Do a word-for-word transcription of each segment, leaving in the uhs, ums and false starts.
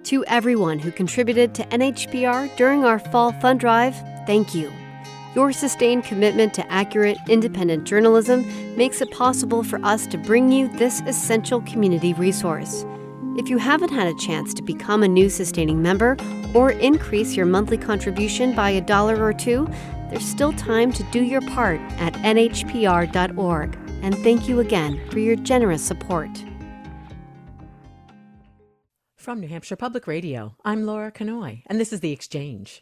To everyone who contributed to N H P R during our fall fund drive, thank you. Your sustained commitment to accurate, independent journalism makes it possible for us to bring you this essential community resource. If you haven't had a chance to become a new sustaining member or increase your monthly contribution by a dollar or two, there's still time to do your part at N H P R dot org. And thank you again for your generous support. From New Hampshire Public Radio, I'm Laura Kanoy, and this is The Exchange.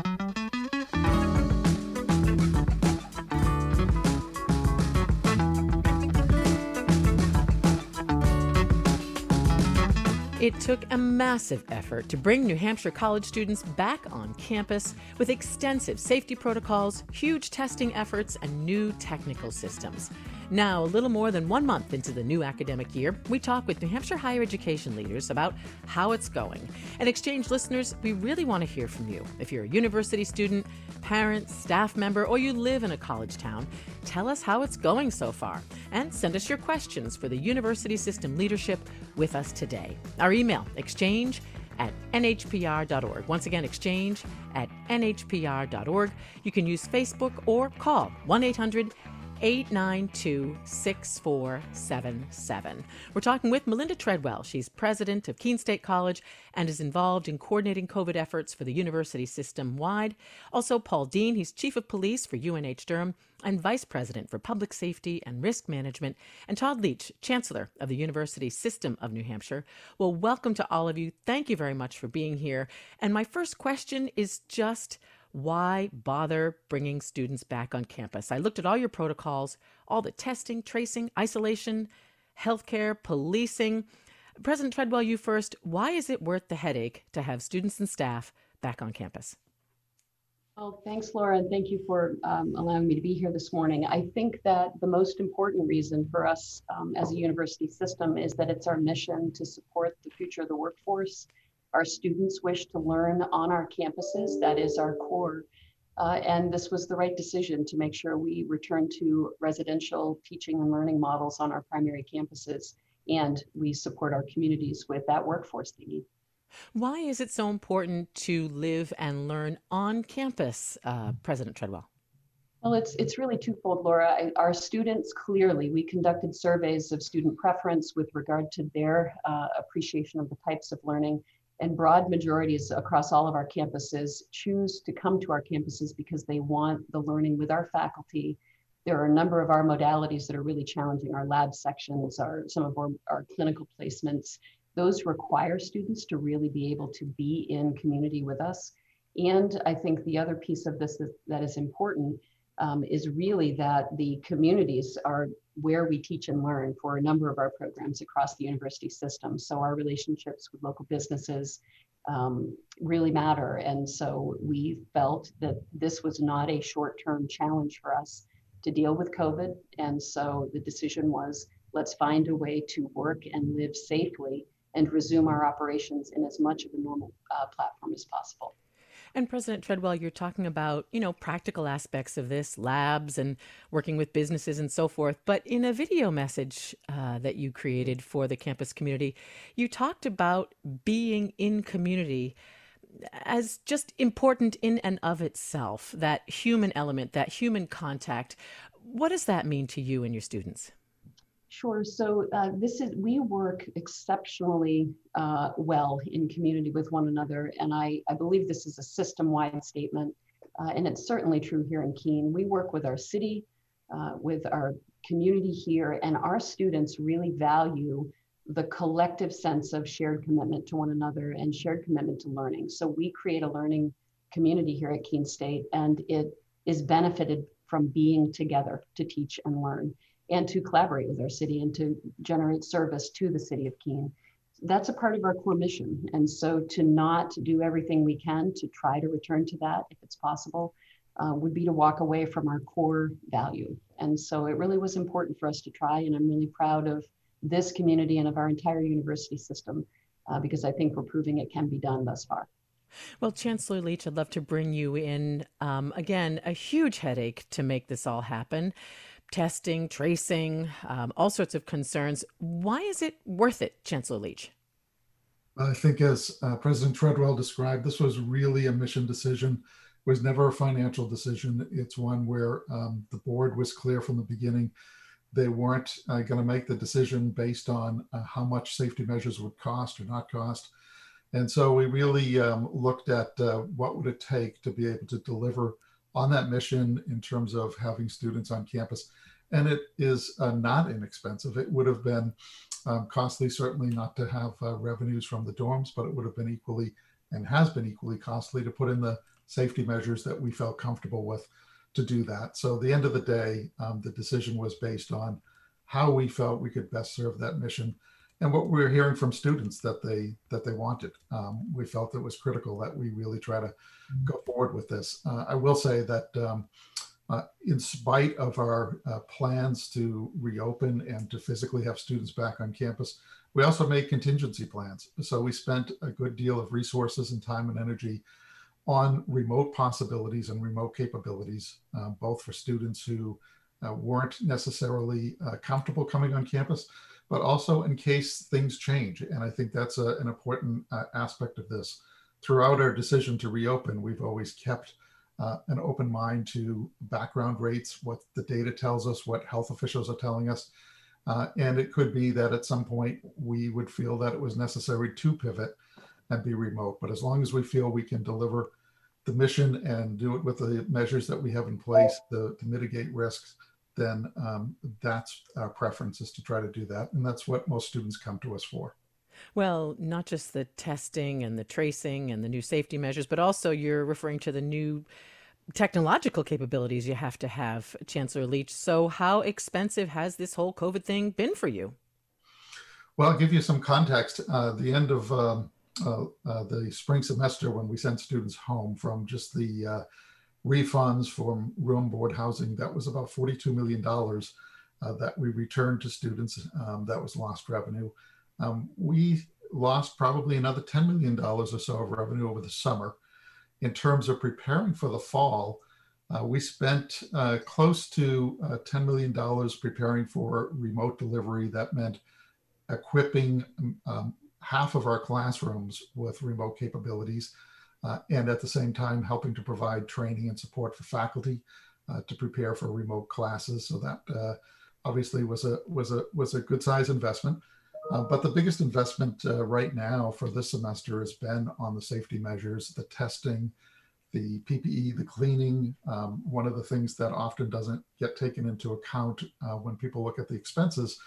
It took a massive effort to bring New Hampshire college students back on campus with extensive safety protocols, huge testing efforts, and new technical systems. Now, a little more than one month into the new academic year, we talk with New Hampshire higher education leaders about how it's going. And Exchange listeners, we really want to hear from you. If you're a university student, parent, staff member, or you live in a college town, tell us how it's going so far. And send us your questions for the university system leadership with us today. Our email, exchange at N H P R dot org. Once again, exchange at N H P R dot org. You can use Facebook or call one eight hundred eight nine two six four seven seven. We're talking with Melinda Treadwell. She's president of Keene State College and is involved in coordinating COVID efforts for the university system-wide. Also, Paul Dean, he's chief of police for U N H Durham and vice president for public safety and risk management. And Todd Leach, chancellor of the University System of New Hampshire. Well, welcome to all of you. Thank you very much for being here. And my first question is just, why bother bringing students back on campus? I looked at all your protocols, all the testing, tracing, isolation, healthcare, policing. President Treadwell, you first. Why is it worth the headache to have students and staff back on campus? Well, thanks, Laura, and thank you for um, allowing me to be here this morning. I think that the most important reason for us um, as a university system is that it's our mission to support the future of the workforce. Our students wish to learn on our campuses. That is our core. Uh, and this was the right decision to make sure we return to residential teaching and learning models on our primary campuses, and we support our communities with that workforce they need. Why is it so important to live and learn on campus, uh, President Treadwell? Well, it's it's really twofold, Laura. I, our students, clearly, we conducted surveys of student preference with regard to their uh, appreciation of the types of learning. And broad majorities across all of our campuses choose to come to our campuses because they want the learning with our faculty. There are a number of our modalities that are really challenging. Our lab sections, our some of our, our clinical placements, those require students to really be able to be in community with us. And I think the other piece of this is, that is important um, is really that the communities are where we teach and learn for a number of our programs across the university system. So our relationships with local businesses um, really matter. And so we felt that this was not a short-term challenge for us to deal with COVID. And so the decision was, let's find a way to work and live safely and resume our operations in as much of a normal uh, platform as possible. And President Treadwell, you're talking about, you know, practical aspects of this, labs and working with businesses and so forth. But in a video message uh, that you created for the campus community, you talked about being in community as just important in and of itself, that human element, that human contact. What does that mean to you and your students? Sure. So uh, this is, we work exceptionally uh, well in community with one another. And I, I believe this is a system-wide statement. Uh, and it's certainly true here in Keene. We work with our city, uh, with our community here, and our students really value the collective sense of shared commitment to one another and shared commitment to learning. So we create a learning community here at Keene State, and it is benefited from being together to teach and learn, and to collaborate with our city and to generate service to the city of Keene. That's a part of our core mission. And so to not do everything we can to try to return to that, if it's possible, uh, would be to walk away from our core value. And so it really was important for us to try, and I'm really proud of this community and of our entire university system, uh, because I think we're proving it can be done thus far. Well, Chancellor Leach, I'd love to bring you in. Um, again, a huge headache to make this all happen. Testing, tracing, um, all sorts of concerns. Why is it worth it, Chancellor Leach? I think as uh, President Treadwell described, this was really a mission decision. It was never a financial decision. It's one where um, the board was clear from the beginning. They weren't uh, going to make the decision based on uh, how much safety measures would cost or not cost. And so we really um, looked at uh, what would it take to be able to deliver on that mission in terms of having students on campus. And it is uh, not inexpensive. It would have been um, costly, certainly not to have uh, revenues from the dorms, but it would have been equally and has been equally costly to put in the safety measures that we felt comfortable with to do that. So at the end of the day, um, the decision was based on how we felt we could best serve that mission and what we were hearing from students that they that they wanted. Um, we felt it was critical that we really try to go forward with this. Uh, I will say that um, uh, in spite of our uh, plans to reopen and to physically have students back on campus, we also made contingency plans. So we spent a good deal of resources and time and energy on remote possibilities and remote capabilities, uh, both for students who uh, weren't necessarily uh, comfortable coming on campus, but also in case things change. And I think that's a, an important uh, aspect of this. Throughout our decision to reopen, we've always kept uh, an open mind to background rates, what the data tells us, what health officials are telling us. Uh, and it could be that at some point we would feel that it was necessary to pivot and be remote. But as long as we feel we can deliver the mission and do it with the measures that we have in place to, to mitigate risks, then um, that's our preference, is to try to do that. And that's what most students come to us for. Well, not just the testing and the tracing and the new safety measures, but also you're referring to the new technological capabilities you have to have, Chancellor Leach. So how expensive has this whole COVID thing been for you? Well, I'll give you some context. Uh, the end of um, uh, uh, the spring semester, when we sent students home from just the uh, refunds from room, board, housing, that was about forty-two million dollars uh, that we returned to students. Um, that was lost revenue. Um, we lost probably another ten million dollars or so of revenue over the summer. In terms of preparing for the fall, uh, we spent uh, close to uh, ten million dollars preparing for remote delivery. That meant equipping um, half of our classrooms with remote capabilities, uh, and at the same time helping to provide training and support for faculty uh, to prepare for remote classes. So that uh, obviously was a was a was a good size investment. Uh, but the biggest investment uh, right now for this semester has been on the safety measures, the testing, the P P E, the cleaning. Um, one of the things that often doesn't get taken into account uh, when people look at the expenses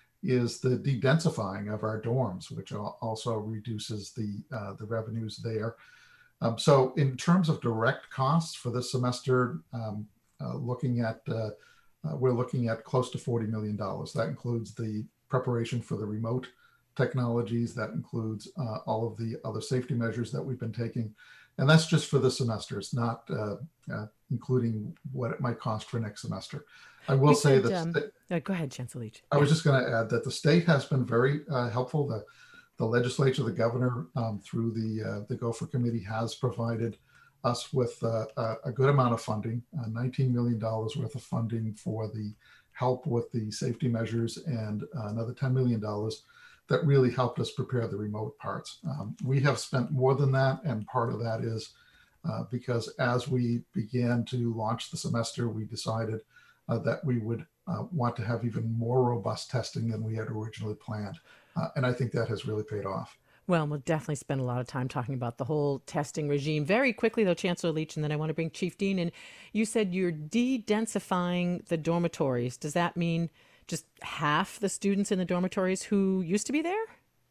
is the de-densifying of our dorms, which also reduces the, uh, the revenues there. Um, so in terms of direct costs for this semester, um, uh, looking at, uh, uh, we're looking at close to forty million dollars. That includes the preparation for the remote technologies. That includes uh, all of the other safety measures that we've been taking. And that's just for this semester. It's not uh, uh, including what it might cost for next semester. I will You say said, that, um, sta- uh, go ahead, Chancellor Leach. I Yeah. was just going to add that the state has been very uh, helpful. The, the legislature, the governor, um, through the, uh, the Gopher Committee, has provided us with uh, a, a good amount of funding, uh, nineteen million dollars worth of funding for the help with the safety measures, and uh, another ten million dollars that really helped us prepare the remote parts. Um, we have spent more than that, and part of that is uh, because as we began to launch the semester, we decided uh, that we would uh, want to have even more robust testing than we had originally planned. Uh, and I think that has really paid off. Well, we'll definitely spend a lot of time talking about the whole testing regime. Very quickly, though, Chancellor Leach, and then I want to bring Chief Dean in. You said you're de-densifying the dormitories. Does that mean just half the students in the dormitories who used to be there?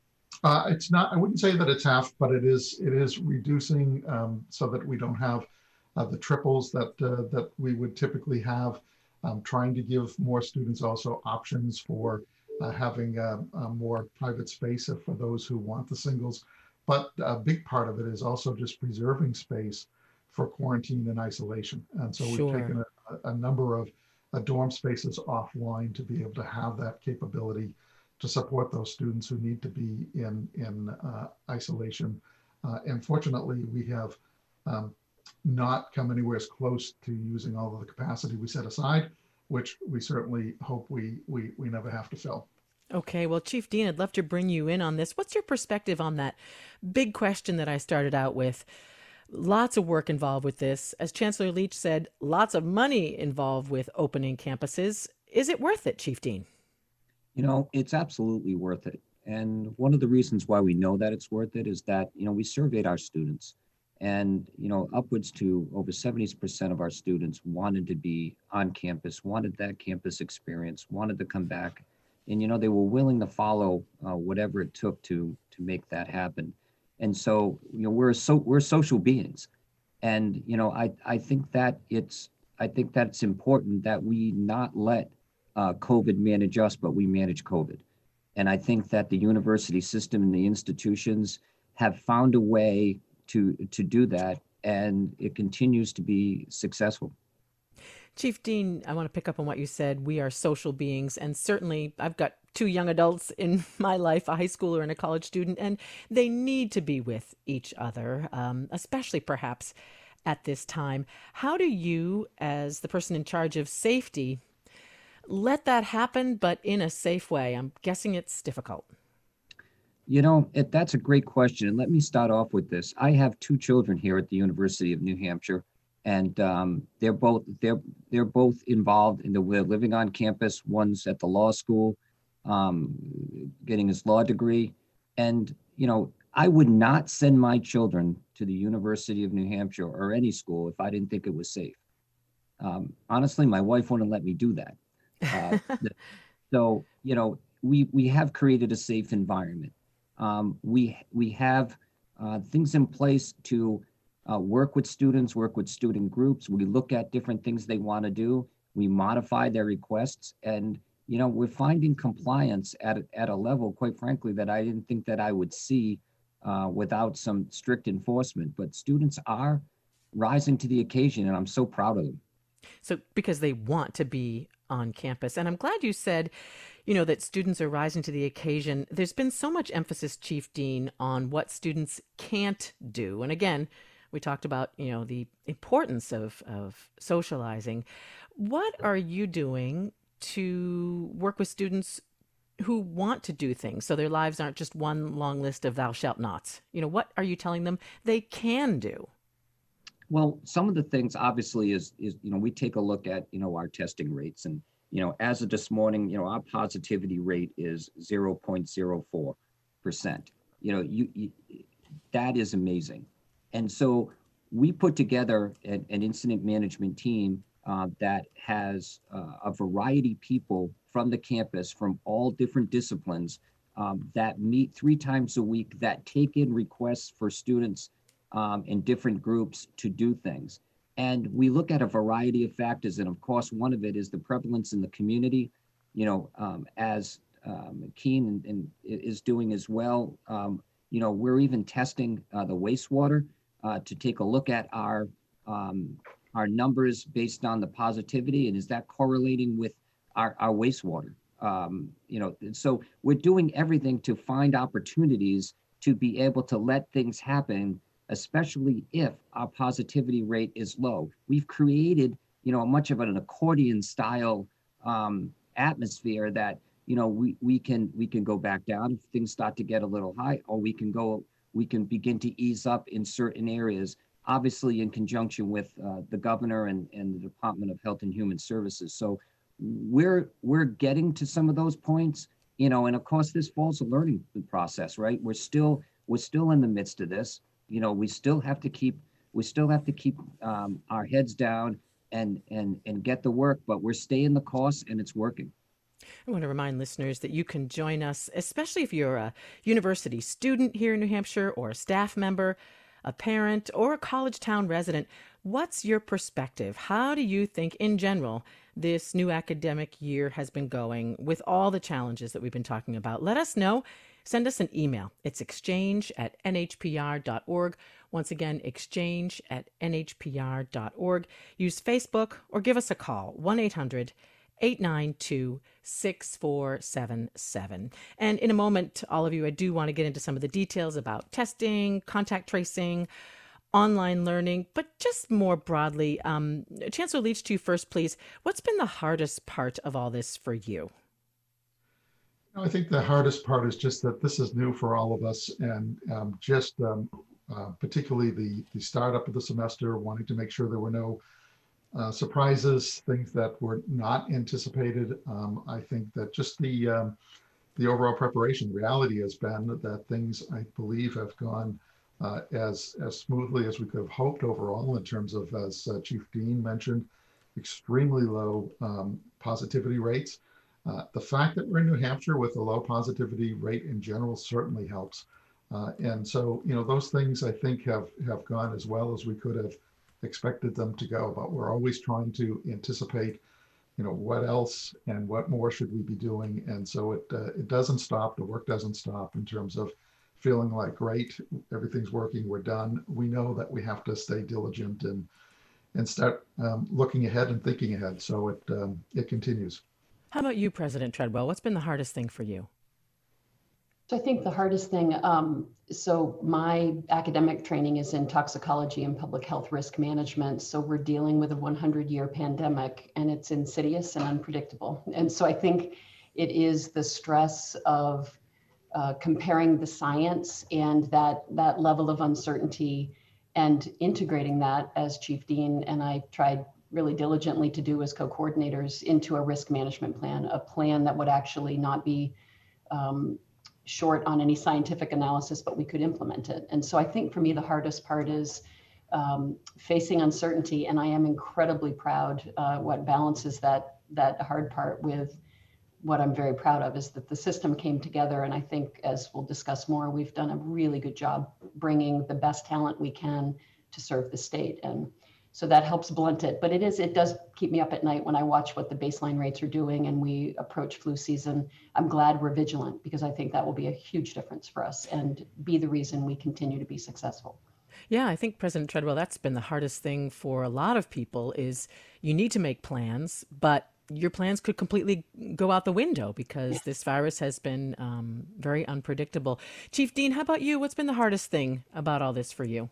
Uh, it's not, I wouldn't say that it's half, but it is it is reducing um, so that we don't have uh, the triples that, uh, that we would typically have, um, trying to give more students also options for Uh, having a, a more private space for those who want the singles. But a big part of it is also just preserving space for quarantine and isolation. And so we've Sure. taken a, a number of uh, dorm spaces offline to be able to have that capability to support those students who need to be in, in uh, isolation. Uh, and fortunately, we have um, not come anywhere as close to using all of the capacity we set aside, which we certainly hope we, we, we never have to fill. Okay, well, Chief Dean, I'd love to bring you in on this. What's your perspective on that big question that I started out with? Lots of work involved with this. As Chancellor Leach said, lots of money involved with opening campuses. Is it worth it, Chief Dean? You know, it's absolutely worth it. And one of the reasons why we know that it's worth it is that, you know, we surveyed our students and, you know, upwards to over seventy percent of our students wanted to be on campus, wanted that campus experience, wanted to come back. And, you know, they were willing to follow uh, whatever it took to to make that happen. And so, you know, we're so we're social beings. And, you know, I, I think that it's I think that it's important that we not let uh, COVID manage us, but we manage COVID. And I think that the university system and the institutions have found a way to to do that, and it continues to be successful. Chief Dean, I want to pick up on what you said. We are social beings, and certainly I've got two young adults in my life, a high schooler and a college student, and they need to be with each other, um, especially perhaps at this time. How do you, as the person in charge of safety, let that happen, but in a safe way? I'm guessing it's difficult. You know, it, that's a great question. And let me start off with this. I have two children here at the University of New Hampshire, and um, they're both they're they're both involved in the we're living on campus. One's at the law school, um, getting his law degree, and you know, I would not send my children to the University of New Hampshire or any school if I didn't think it was safe. Um, honestly, my wife wouldn't let me do that. Uh, so you know, we we have created a safe environment. Um, we we have uh, things in place to uh, work with students, work with student groups. We look at different things they want to do. We modify their requests, and you know, we're finding compliance at at a level, quite frankly, that I didn't think that I would see uh, without some strict enforcement. But students are rising to the occasion, and I'm so proud of them. So because they want to be on campus. And I'm glad you said, you know, that students are rising to the occasion. There's been so much emphasis, Chief Dean, on what students can't do. And again, we talked about, you know, the importance of, of socializing. What are you doing to work with students who want to do things so their lives aren't just one long list of thou shalt nots? You know, what are you telling them they can do? Well, some of the things obviously is, is, you know, we take a look at, you know, our testing rates, and, you know, as of this morning, you know, our positivity rate is zero point zero four percent. You know, you, you that is amazing. And so we put together an, an incident management team uh, that has uh, a variety of people from the campus, from all different disciplines, um, that meet three times a week, that take in requests for students Um, in different groups to do things. And we look at a variety of factors. And of course, one of it is the prevalence in the community, you know, um, as um, Keene and, and is doing as well. Um, you know, we're even testing uh, the wastewater uh, to take a look at our, um, our numbers based on the positivity. And is that correlating with our, our wastewater? Um, you know, so we're doing everything to find opportunities to be able to let things happen, especially if our positivity rate is low. We've created, you know, much of an accordion style um, atmosphere that, you know, we, we can we can go back down if things start to get a little high, or we can go, we can begin to ease up in certain areas, obviously in conjunction with uh, the governor and, and the Department of Health and Human Services. So we're we're getting to some of those points, you know, and of course this falls a learning process, right? We're still we're still in the midst of this. You know, we still have to keep we still have to keep um, our heads down and and and get the work, but we're staying the course and it's working. I want to remind listeners that you can join us, especially if you're a university student here in New Hampshire, or a staff member, a parent, or a college town resident. What's your perspective? How do you think, in general, this new academic year has been going with all the challenges that we've been talking about? Let us know. Send us an email. It's exchange at n h p r dot org. Once again, exchange at n h p r dot org. Use Facebook or give us a call, one eight hundred eight nine two six four seven seven. And in a moment, all of you, I do want to get into some of the details about testing, contact tracing, online learning, but just more broadly, um, Chancellor Leach, to you first, please. What's been the hardest part of all this for you? I think the hardest part is just that this is new for all of us, and um, just um, uh, particularly the the startup of the semester, wanting to make sure there were no uh, surprises, things that were not anticipated. Um, I think that just the um, the overall preparation, reality has been that things, I believe, have gone uh, as as smoothly as we could have hoped overall, in terms of, as uh, Chief Dean mentioned, extremely low um, positivity rates. Uh, the fact that we're in New Hampshire with a low positivity rate in general certainly helps. Uh, and so, you know, those things I think have, have gone as well as we could have expected them to go, but we're always trying to anticipate, you know, what else and what more should we be doing. And so it, uh, it doesn't stop, the work doesn't stop in terms of feeling like, great, everything's working, we're done. We know that we have to stay diligent and, and start um, looking ahead and thinking ahead. So it, um, it continues. How about you, President Treadwell? What's been the hardest thing for you? So I think the hardest thing, um, so my academic training is in toxicology and public health risk management. So we're dealing with a hundred year pandemic, and it's insidious and unpredictable. And so I think it is the stress of uh, comparing the science and that, that level of uncertainty and integrating that, as Chief Dean and I tried really diligently to do as co-coordinators, into a risk management plan, a plan that would actually not be um, short on any scientific analysis, but we could implement it. And so I think for me, the hardest part is um, facing uncertainty. And I am incredibly proud uh, what balances that, that hard part with what I'm very proud of is that the system came together. And I think, as we'll discuss more, we've done a really good job bringing the best talent we can to serve the state. And so that helps blunt it, but it is, it does keep me up at night when I watch what the baseline rates are doing and we approach flu season. I'm glad we're vigilant, because I think that will be a huge difference for us and be the reason we continue to be successful. Yeah, I think, President Treadwell, that's been the hardest thing for a lot of people is you need to make plans, but your plans could completely go out the window because yes. This virus has been um, very unpredictable. Chief Dean, how about you? What's been the hardest thing about all this for you?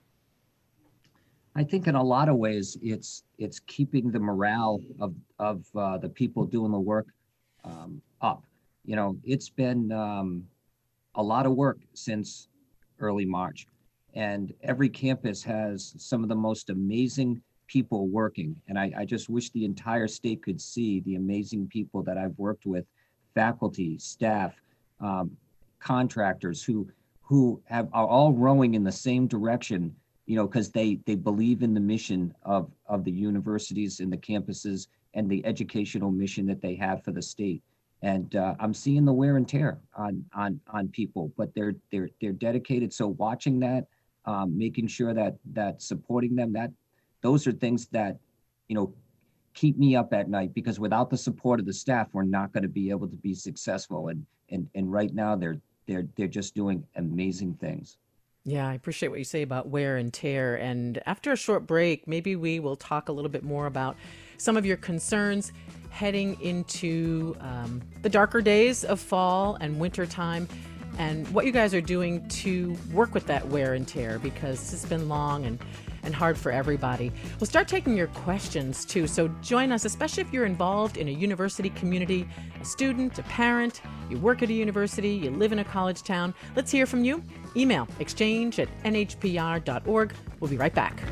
I think in a lot of ways, it's it's keeping the morale of of uh, the people doing the work um, up. You know, it's been um, a lot of work since early March, and every campus has some of the most amazing people working. And I, I just wish the entire state could see the amazing people that I've worked with, faculty, staff, um, contractors who who have are all rowing in the same direction. You know, because they they believe in the mission of of the universities and the campuses and the educational mission that they have for the state. And uh, I'm seeing the wear and tear on on on people, but they're they're they're dedicated. So watching that, um, making sure that that supporting them, that those are things that, you know, keep me up at night, because without the support of the staff, we're not going to be able to be successful. And and and right now they're they're they're just doing amazing things. Yeah, I appreciate what you say about wear and tear. And after a short break, maybe we will talk a little bit more about some of your concerns heading into um, the darker days of fall and winter time, and what you guys are doing to work with that wear and tear, because this has been long and and hard for everybody. We'll start taking your questions too, so join us, especially if you're involved in a university community, a student, a parent, you work at a university, you live in a college town. Let's hear from you. Email exchange at N H P R dot org. We'll be right back.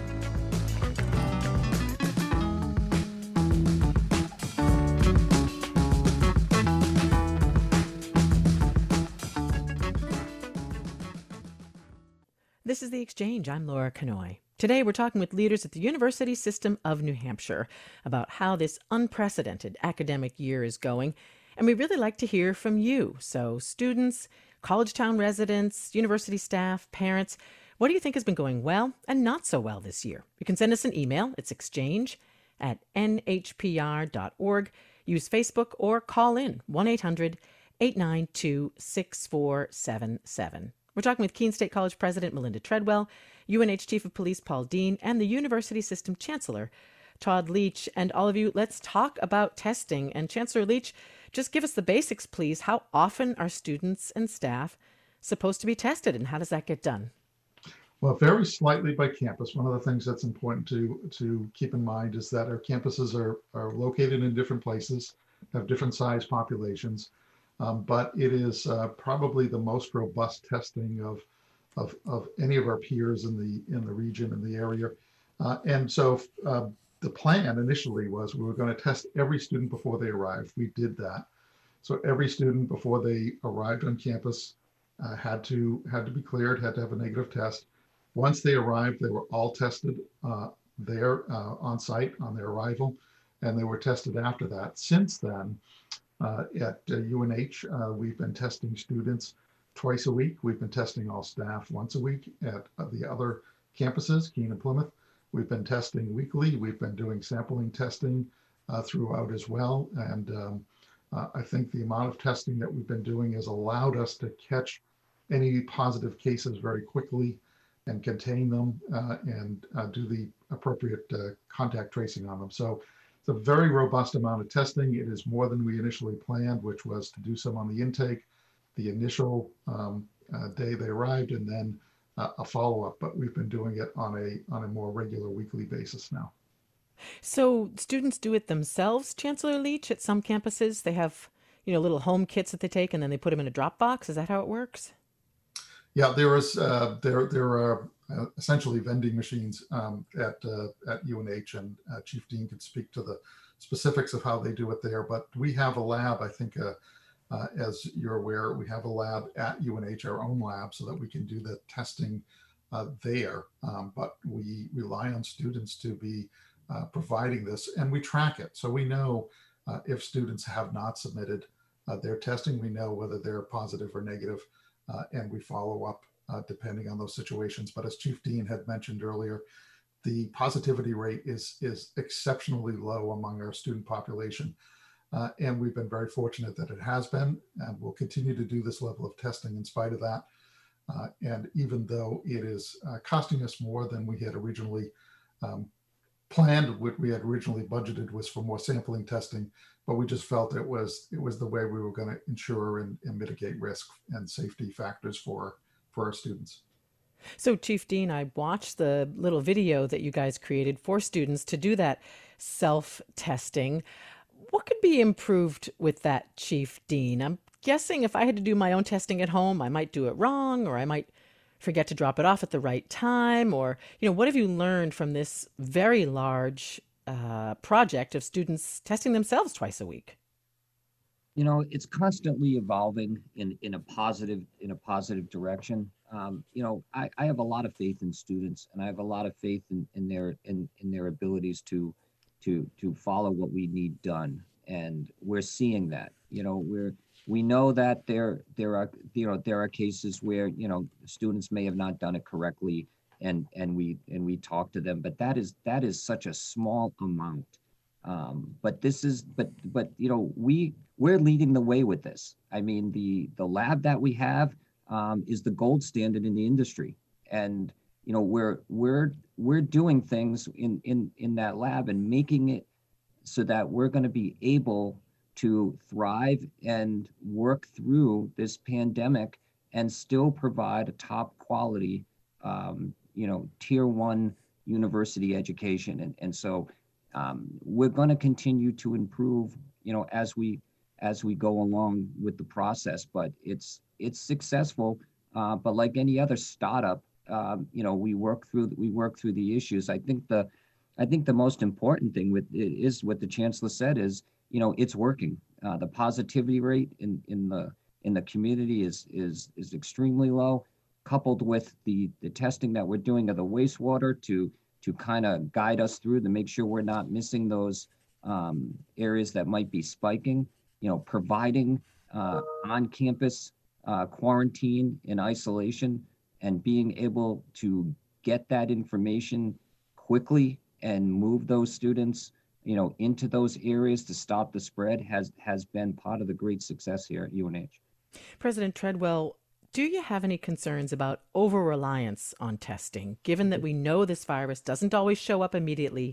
This is The Exchange. I'm Laura Kanoy. Today, we're talking with leaders at the University System of New Hampshire about how this unprecedented academic year is going. And we really like to hear from you. So students, college town residents, university staff, parents, what do you think has been going well and not so well this year? You can send us an email. It's exchange at N H P R dot org. Use Facebook or call in one eight hundred eight nine two six four seven seven. We're talking with Keene State College President Melinda Treadwell, U N H Chief of Police Paul Dean, and the University System Chancellor Todd Leach. And all of you, let's talk about testing. And Chancellor Leach, just give us the basics, please. How often are students and staff supposed to be tested, and how does that get done? Well, it varies slightly by campus. One of the things that's important to, to keep in mind is that our campuses are, are located in different places, have different size populations. Um, but it is uh, probably the most robust testing of, of, of any of our peers in the, in the region, in the area. Uh, and so uh, the plan initially was we were going to test every student before they arrived. We did that. So every student before they arrived on campus uh, had to had to be cleared, had to have a negative test. Once they arrived, they were all tested uh, there uh, on site on their arrival, and they were tested after that. Since then, uh, at uh, U N H, uh, we've been testing students twice a week. We've been testing all staff once a week at uh, the other campuses, Keene and Plymouth. We've been testing weekly. We've been doing sampling testing uh, throughout as well. And um, uh, I think the amount of testing that we've been doing has allowed us to catch any positive cases very quickly and contain them uh, and uh, do the appropriate uh, contact tracing on them. So it's a very robust amount of testing. It is more than we initially planned, which was to do some on the intake, the initial um, uh, day they arrived, and then uh, a follow-up. But we've been doing it on a on a more regular weekly basis now. So students do it themselves, Chancellor Leach, at some campuses. They have, you know, little home kits that they take and then they put them in a drop box. Is that how it works? Yeah, there is uh, there there are uh, essentially vending machines um, at uh, at U N H, and uh, Chief Dean could speak to the specifics of how they do it there. But we have a lab, I think, uh, uh, as you're aware, we have a lab at U N H, our own lab, so that we can do the testing uh, there. Um, but we rely on students to be uh, providing this, and we track it, so we know uh, if students have not submitted uh, their testing, we know whether they're positive or negative. Uh, and we follow up uh, depending on those situations. But as Chief Dean had mentioned earlier, the positivity rate is, is exceptionally low among our student population. Uh, and we've been very fortunate that it has been, and we'll continue to do this level of testing in spite of that. Uh, and even though it is uh, costing us more than we had originally um, planned, what we had originally budgeted was for more sampling testing, but we just felt it was it was the way we were going to ensure and, and mitigate risk and safety factors for for our students. So, Chief Dean, I watched the little video that you guys created for students to do that self-testing. What could be improved with that, Chief Dean? I'm guessing if I had to do my own testing at home, I might do it wrong, or I might forget to drop it off at the right time, or, you know, what have you learned from this very large uh, project of students testing themselves twice a week? You know, it's constantly evolving in, in a positive, in a positive direction. Um, you know, I, I have a lot of faith in students, and I have a lot of faith in, in their, in, in their abilities to, to, to follow what we need done. And we're seeing that, you know, we're, we know that there, there are, you know, there are cases where, you know, students may have not done it correctly, and, and we, and we talk to them, but that is, that is such a small amount. Um, but this is, but, but, you know, we, we're leading the way with this. I mean, the, the lab that we have um, is the gold standard in the industry. And, you know, we're, we're, we're doing things in, in, in that lab and making it so that we're going to be able to thrive and work through this pandemic and still provide a top quality, um, you know, tier one university education. And, and so um, we're going to continue to improve, you know, as we, as we go along with the process, but it's, it's successful. Uh, but like any other startup, um, you know, we work through, we work through the issues. I think the, I think the most important thing with it is what the chancellor said is, you know, it's working. Uh, the positivity rate in, in the in the community is is is extremely low, coupled with the the testing that we're doing of the wastewater to to kind of guide us through to make sure we're not missing those um, areas that might be spiking. You know, providing uh, on-campus uh, quarantine and isolation, and being able to get that information quickly and move those students, you know, into those areas to stop the spread has has been part of the great success here at U N H. President Treadwell, do you have any concerns about over-reliance on testing, given that we know this virus doesn't always show up immediately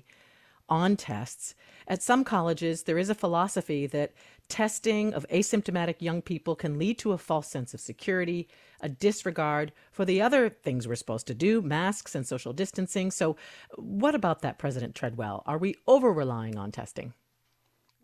on tests? At some colleges, there is a philosophy that testing of asymptomatic young people can lead to a false sense of security, a disregard for the other things we're supposed to do, masks and social distancing. So what about that, President Treadwell? Are we over-relying on testing?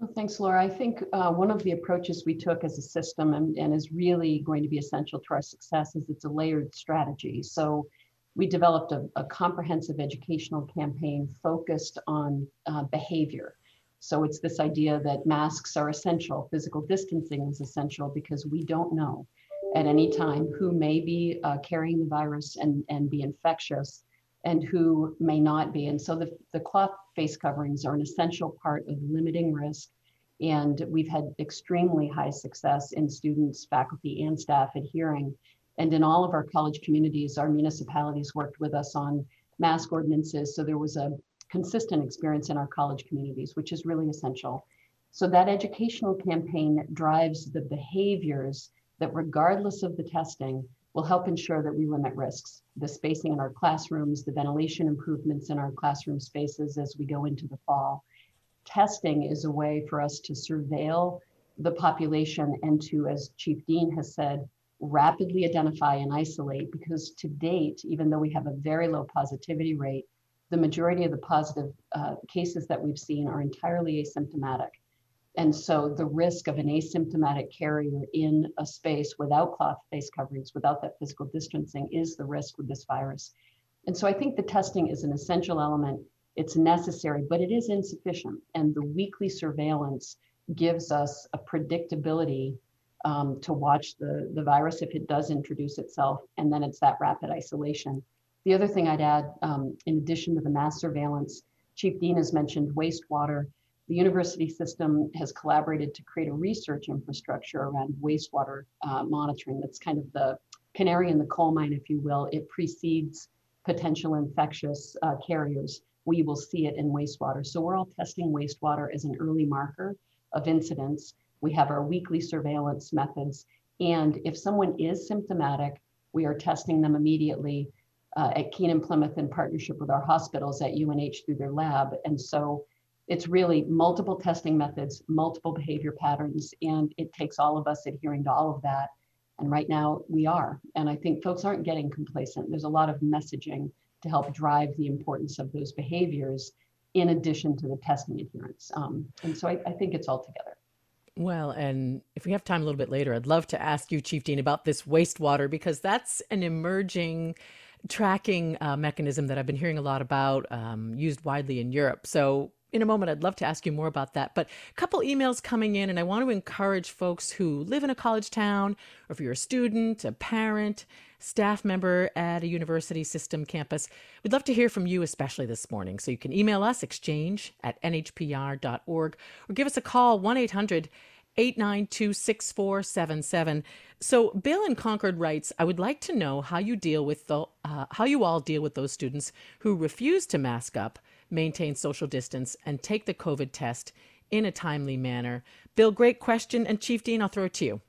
Well, thanks, Laura. I think uh, one of the approaches we took as a system and, and is really going to be essential to our success is it's a layered strategy. So we developed a, a comprehensive educational campaign focused on uh, behavior. So it's this idea that masks are essential, physical distancing is essential, because we don't know at any time who may be uh, carrying the virus and, and be infectious and who may not be. And so the, the cloth face coverings are an essential part of limiting risk. And we've had extremely high success in students, faculty, and staff adhering. And in all of our college communities, our municipalities worked with us on mask ordinances. So there was a consistent experience in our college communities, which is really essential. So that educational campaign drives the behaviors that, regardless of the testing, will help ensure that we limit risks. The spacing in our classrooms, the ventilation improvements in our classroom spaces as we go into the fall. Testing is a way for us to surveil the population and to, as Chief Dean has said, rapidly identify and isolate, because to date, even though we have a very low positivity rate, the majority of the positive uh, cases that we've seen are entirely asymptomatic. And so the risk of an asymptomatic carrier in a space without cloth face coverings, without that physical distancing, is the risk with this virus. And so I think the testing is an essential element. It's necessary, but it is insufficient. And the weekly surveillance gives us a predictability um, to watch the, the virus if it does introduce itself. And then it's that rapid isolation. The other thing I'd add, um, in addition to the mass surveillance, Chief Dean has mentioned wastewater. The university system has collaborated to create a research infrastructure around wastewater uh, monitoring. That's kind of the canary in the coal mine, if you will. It precedes potential infectious uh, carriers. We will see it in wastewater. So we're all testing wastewater as an early marker of incidence. We have our weekly surveillance methods. And if someone is symptomatic, we are testing them immediately uh, at Keenan Plymouth in partnership with our hospitals at U N H through their lab. And so it's really multiple testing methods, multiple behavior patterns, and it takes all of us adhering to all of that. And right now we are. And I think folks aren't getting complacent. There's a lot of messaging to help drive the importance of those behaviors in addition to the testing adherence. Um, and so I, I think it's all together. Well, and if we have time a little bit later, I'd love to ask you, Chief Dean, about this wastewater, because that's an emerging tracking uh, mechanism that I've been hearing a lot about, um, used widely in Europe. So in a moment, I'd love to ask you more about that. But a couple emails coming in, and I want to encourage folks who live in a college town, or if you're a student, a parent, staff member at a university system campus, we'd love to hear from you, especially this morning. So you can email us, exchange at n h p r dot org, or give us a call, one eight hundred eight nine two six four seven seven. So Bill in Concord writes, I would like to know how you deal with the, uh, how you all deal with those students who refuse to mask up, maintain social distance, and take the COVID test in a timely manner. Bill, great question. And Chief Dean, I'll throw it to you.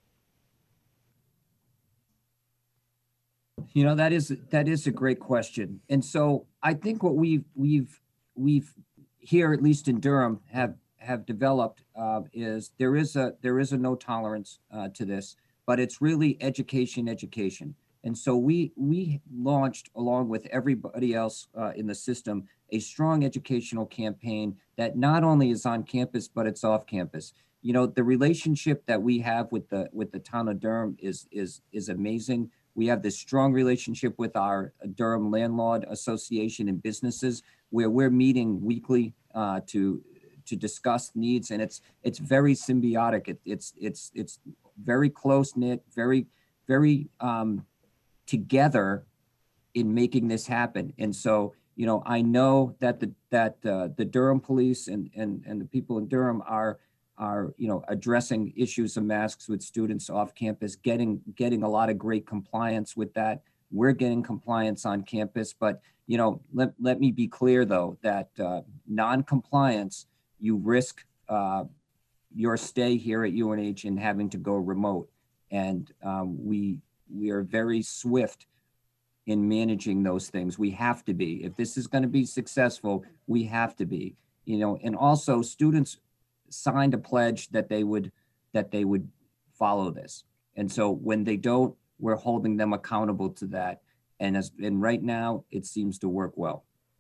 You know, that is that is a great question. And so I think what we've we've we've here, at least in Durham, have have developed uh, is there is a there is a no tolerance uh, to this, but it's really education, education. And so we we launched, along with everybody else uh, in the system, a strong educational campaign that not only is on campus, but it's off campus. You know, the relationship that we have with the with the town of Durham is is is amazing. We have this strong relationship with our Durham Landlord Association and businesses, where we're meeting weekly uh, to to discuss needs, and it's it's very symbiotic. It, it's it's it's very close knit, very very um, together in making this happen. And so, you know, I know that the that uh, the Durham police and and and the people in Durham are are you know addressing issues of masks with students off campus, getting getting a lot of great compliance with that. We're getting compliance on campus, but you know, let let me be clear though that uh, non-compliance, you risk uh, your stay here at U N H and having to go remote. And um, we we are very swift in managing those things. We have to be. If this is going to be successful, we have to be. You know, and also students signed a pledge that they would that they would follow this. And so when they don't, we're holding them accountable to that. And as and right now, it seems to work well.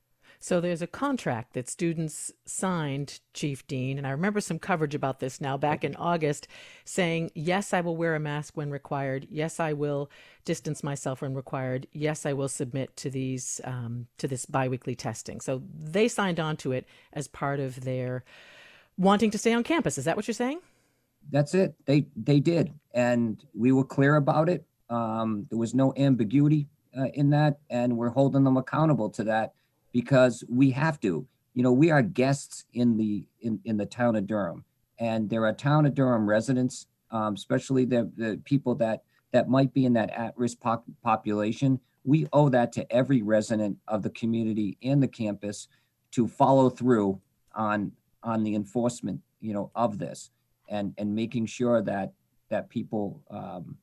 So there's a contract that students signed, Chief Dean, and I remember some coverage about this now back in August, saying, yes, I will wear a mask when required. Yes, I will distance myself when required. Yes, I will submit to these um, to this biweekly testing. So they signed on to it as part of their wanting to stay on campus. Is that what you're saying? That's it. They they did, and we were clear about it. Um, there was no ambiguity uh, in that, and we're holding them accountable to that because we have to. You know, we are guests in the in, in the town of Durham, and there are town of Durham residents, um, especially the, the people that that might be in that at-risk pop- population. We owe that to every resident of the community and the campus to follow through on on the enforcement, you know, of this, and and making sure that that people um,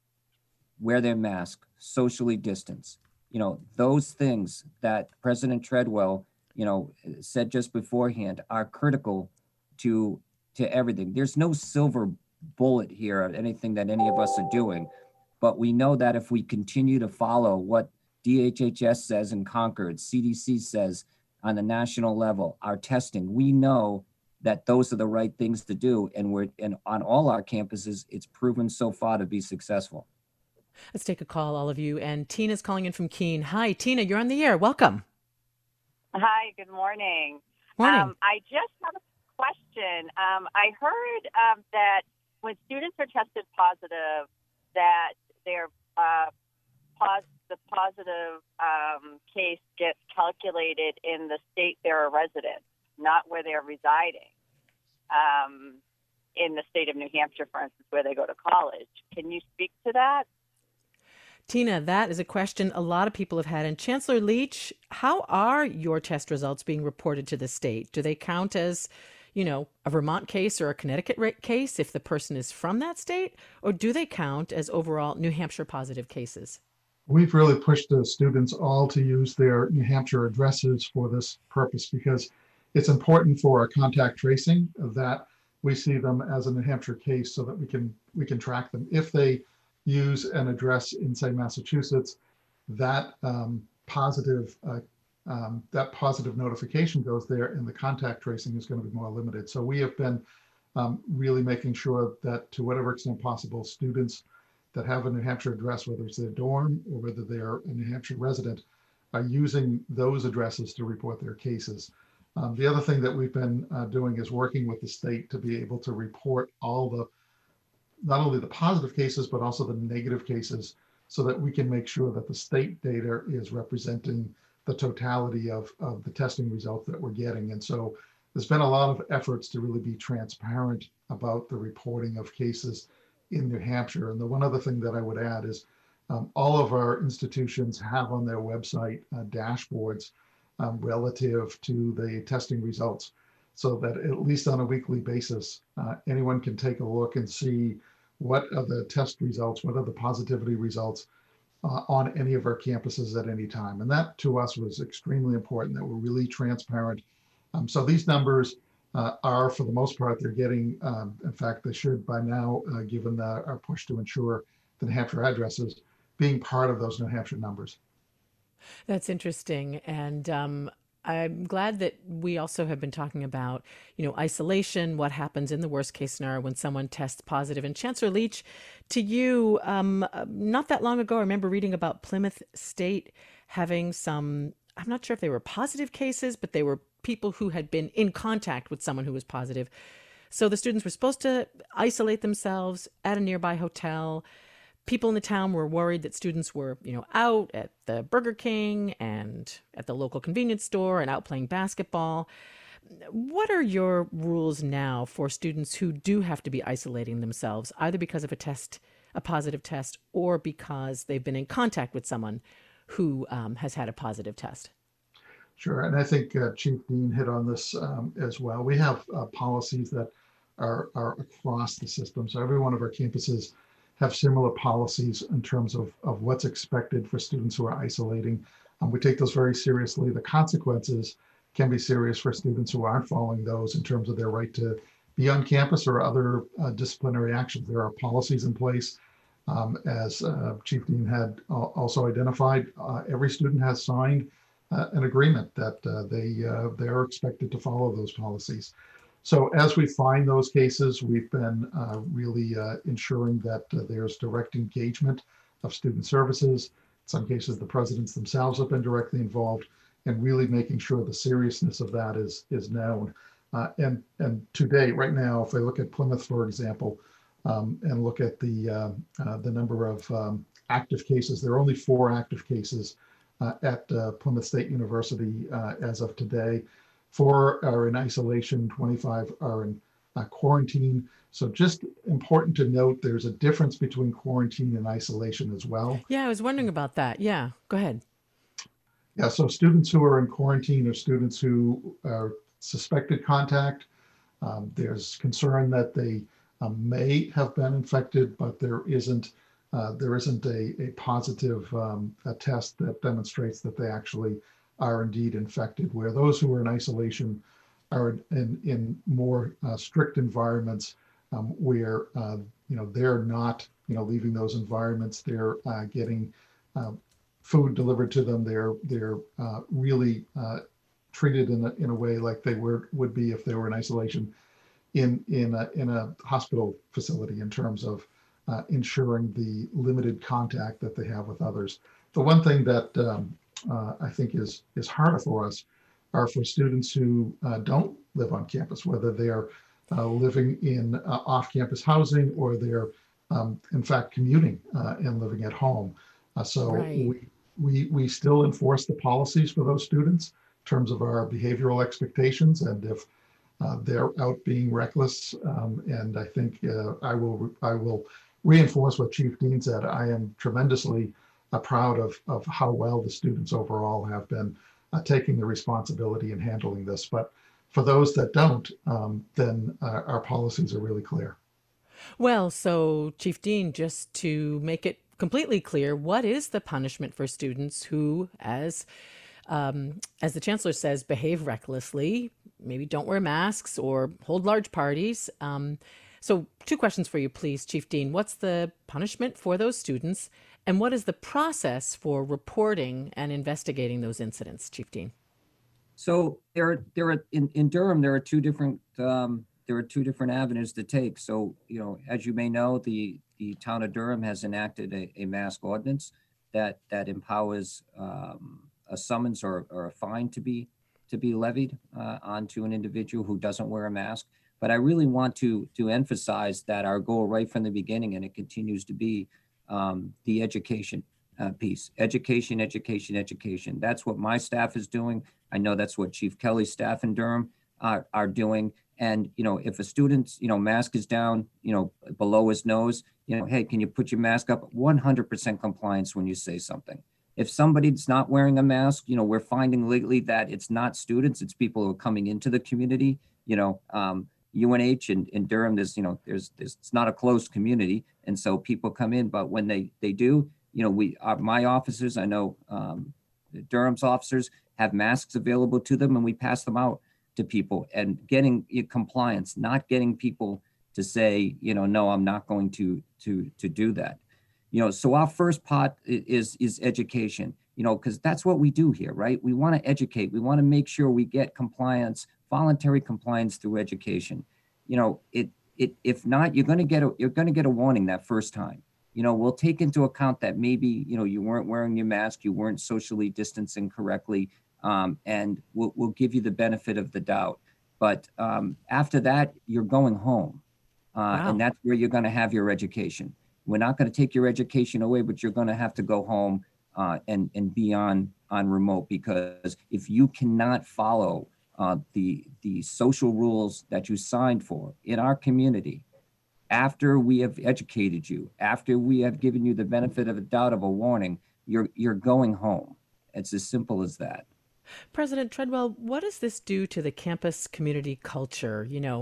wear their mask, socially distance. You know, those things that President Treadwell, you know, said just beforehand are critical to to everything. There's no silver bullet here of anything that any of us are doing, but we know that if we continue to follow what D H H S says in Concord, C D C says on the national level, our testing, we know that those are the right things to do. And we're and on all our campuses, it's proven so far to be successful. Let's take a call, all of you. And Tina's calling in from Keene. Hi, Tina, you're on the air. Welcome. Hi, good morning. Morning. Um, I just have a question. Um, I heard um, that when students are tested positive, that their uh, pos- the positive um, case gets calculated in the state they're a resident, not where they're residing. Um, in the state of New Hampshire, for instance, where they go to college. Can you speak to that? Tina, that is a question a lot of people have had. And Chancellor Leach, how are your test results being reported to the state? Do they count as, you know, a Vermont case or a Connecticut case if the person is from that state? Or do they count as overall New Hampshire positive cases? We've really pushed the students all to use their New Hampshire addresses for this purpose because it's important for our contact tracing that we see them as a New Hampshire case so that we can we can track them. If they use an address in, say, Massachusetts, that um, positive uh, um, that positive notification goes there, and the contact tracing is going to be more limited. So we have been um, really making sure that, to whatever extent possible, students that have a New Hampshire address, whether it's their dorm or whether they're a New Hampshire resident, are using those addresses to report their cases. Um, the other thing that we've been uh, doing is working with the state to be able to report all the not only the positive cases, but also the negative cases so that we can make sure that the state data is representing the totality of, of the testing results that we're getting. And so there's been a lot of efforts to really be transparent about the reporting of cases in New Hampshire. And the one other thing that I would add is um, all of our institutions have on their website uh, dashboards um, relative to the testing results, so that at least on a weekly basis, uh, anyone can take a look and see what are the test results, what are the positivity results uh, on any of our campuses at any time. And that to us was extremely important, that we're really transparent. Um, so these numbers uh, are, for the most part, they're getting, um, in fact, they should by now, uh, given the, our push to ensure the New Hampshire addresses being part of those New Hampshire numbers. That's interesting. And um, I'm glad that we also have been talking about, you know, isolation, what happens in the worst case scenario when someone tests positive. And Chancellor Leach, to you, um, not that long ago, I remember reading about Plymouth State having some, I'm not sure if they were positive cases, but they were people who had been in contact with someone who was positive. So the students were supposed to isolate themselves at a nearby hotel. People in the town were worried that students were, you know, out at the Burger King and at the local convenience store and out playing basketball. What are your rules now for students who do have to be isolating themselves, either because of a test, a positive test, or because they've been in contact with someone who um, has had a positive test? Sure, and I think uh, Chief Dean hit on this um, as well. We have uh, policies that are, are across the system. So every one of our campuses have similar policies in terms of, of what's expected for students who are isolating. Um, we take those very seriously. The consequences can be serious for students who aren't following those in terms of their right to be on campus or other uh, disciplinary actions. There are policies in place. Um, as uh, Chief Dean had also identified, uh, every student has signed uh, an agreement that uh, they uh, they are expected to follow those policies. So as we find those cases, we've been uh, really uh, ensuring that uh, there's direct engagement of student services. In some cases, the presidents themselves have been directly involved, and really making sure the seriousness of that is is known. Uh, and and to date, right now, if I look at Plymouth, for example, um, and look at the uh, uh, the number of um, active cases, there are only four active cases uh, at uh, Plymouth State University uh, as of today. Four are in isolation, twenty-five are in uh, quarantine. So just important to note, there's a difference between quarantine and isolation as well. Yeah, I was wondering about that. Yeah, go ahead. Yeah, so students who are in quarantine are students who are suspected contact. Um, there's concern that they um, may have been infected, but there isn't uh, there isn't a, a positive um, a test that demonstrates that they actually are indeed infected, where those who are in isolation are in, in more uh, strict environments um, where, uh, you know, they're not, you know, leaving those environments, they're uh, getting uh, food delivered to them, they're they're uh, really uh, treated in a, in a way like they were, would be if they were in isolation in, in, a, in a hospital facility in terms of uh, ensuring the limited contact that they have with others. The one thing that um, Uh, I think is is harder for us are for students who uh, don't live on campus, whether they're uh, living in uh, off-campus housing or they're um, in fact commuting uh, and living at home. Uh, so Right. we, we we still enforce the policies for those students in terms of our behavioral expectations, and if uh, they're out being reckless, um, and I think uh, I will I will reinforce what Chief Dean said. I am tremendously Uh, proud of, of how well the students overall have been uh, taking the responsibility in handling this. But for those that don't, um, then uh, our policies are really clear. Well, so Chief Dean, just to make it completely clear, what is the punishment for students who, as um, as the Chancellor says, behave recklessly, maybe don't wear masks or hold large parties? Um, so two questions for you, please, Chief Dean. What's the punishment for those students? And what is the process for reporting and investigating those incidents, Chief Dean? So there are there are in, in Durham there are two different um, there are two different avenues to take. So you know, as you may know, the the town of Durham has enacted a, a mask ordinance that that empowers um, a summons or, or a fine to be to be levied uh, onto an individual who doesn't wear a mask. But I really want to to emphasize that our goal right from the beginning, and it continues to be, Um, the education uh, piece, education, education, education. That's what my staff is doing. I know that's what Chief Kelly's staff in Durham are, are doing. And, you know, if a student's, you know, mask is down, you know, below his nose, you know, hey, can you put your mask up? one hundred percent compliance when you say something. If somebody's not wearing a mask, you know, we're finding lately that it's not students, it's people who are coming into the community, you know, um, U N H and, and Durham, there's, you know, there's, there's, it's not a closed community. And so people come in, but when they, they do, you know, we, uh, my officers, I know um, Durham's officers have masks available to them, and we pass them out to people, and getting uh, compliance, not getting people to say, you know, no, I'm not going to, to, to do that. You know, so our first part is, is education, you know, because that's what we do here, right? We want to educate, we want to make sure we get compliance, voluntary compliance through education. You know, it, it, if not, you're going to get a, you're going to get a warning that first time. You know, we'll take into account that maybe, you know, you weren't wearing your mask, you weren't socially distancing correctly, um, and we'll, we'll give you the benefit of the doubt. But um, after that, you're going home, uh, Wow. and that's where you're going to have your education. We're not going to take your education away, but you're going to have to go home uh, and and be on on remote, because if you cannot follow Uh, the the social rules that you signed for in our community, after we have educated you, after we have given you the benefit of a doubt of a warning, you're you're going home. It's as simple as that. President Treadwell, what does this do to the campus community culture? You know,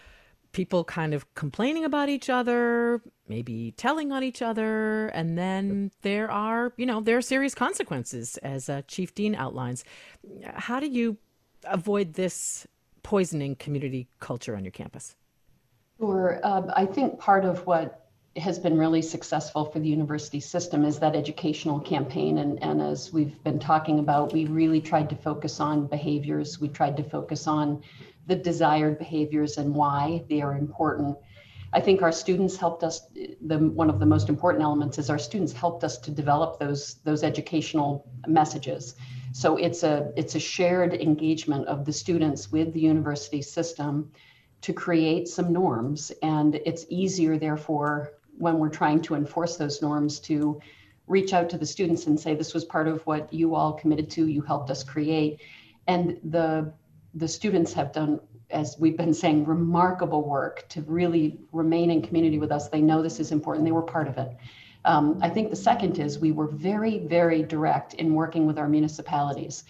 people kind of complaining about each other, maybe telling on each other, and then there are, you know, there are serious consequences, as uh, Chief Dean outlines. How do you avoid this poisoning community culture on your campus? Sure. Um, I think part of what has been really successful for the university system is that educational campaign. And, and as we've been talking about, we really tried to focus on behaviors. We tried to focus on the desired behaviors and why they are important. I think our students helped us, the, one of the most important elements is our students helped us to develop those, those educational messages. So it's a, it's a shared engagement of the students with the university system to create some norms. And it's easier, therefore, when we're trying to enforce those norms, to reach out to the students and say, this was part of what you all committed to, you helped us create. And the, the students have done, as we've been saying, remarkable work to really remain in community with us. They know this is important. They were part of it. Um, I think the second is we were very, very direct in working with our municipalities.